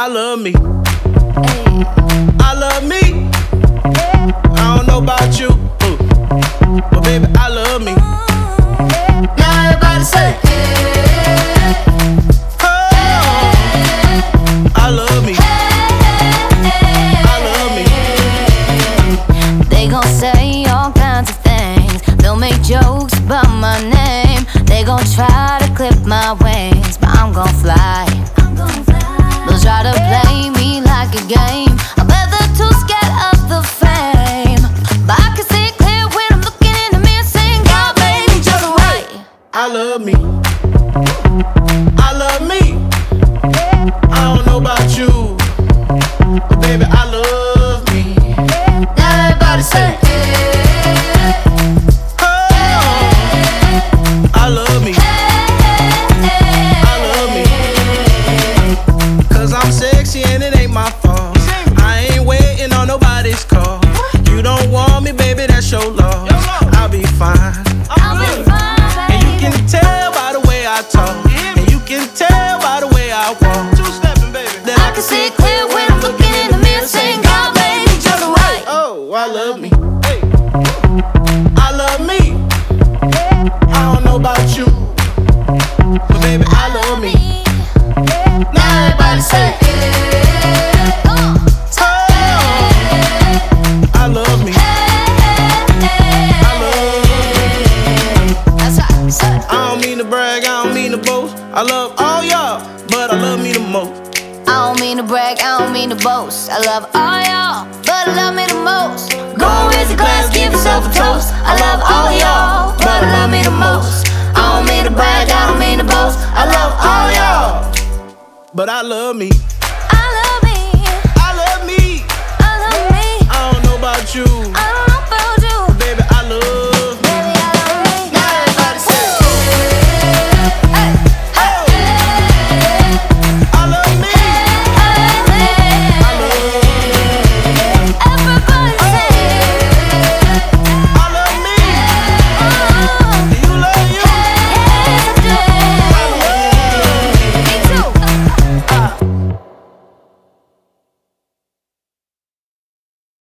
I love me. I love me. I don't know about you, but baby, I love me. Now everybody say, Oh, I love me. I love me. they gon' say all kinds of things. They'll make jokes about my name. They gon' try to clip my wings, but I'm gon' fly. They'll try to play me like a game. I bet they're too scared of the fame, but I can see it clear when I'm looking in the mirror saying, God made me just right. I love me. I love me. I don't know about you, but baby, I love me. Now everybody say, Oh, I love me. I love me. 'Cause I'm sexy and it ain't my fault. I ain't waiting on nobody's call. You don't want me, baby, that's your loss. I'll be fine. I'll be fine, And you can tell by the way I talk, and you can tell by the way I walk, that I can see it clear when I'm looking in the mirror saying, God made me just right. Oh, I love me. I love me. I don't know about you, but baby, I love me. Now everybody say, Oh, I love me. I love me. that's right, say. I don't mean to brag, I don't mean to boast. I love all y'all, but I love me the most. I don't mean to brag, I don't mean to boast. I love all y'all, but I love me the most. Go and raise a glass, give yourself a toast. I love all y'all, but I love me the most. I don't mean to brag, I don't mean to boast. I love all y'all. But I love me.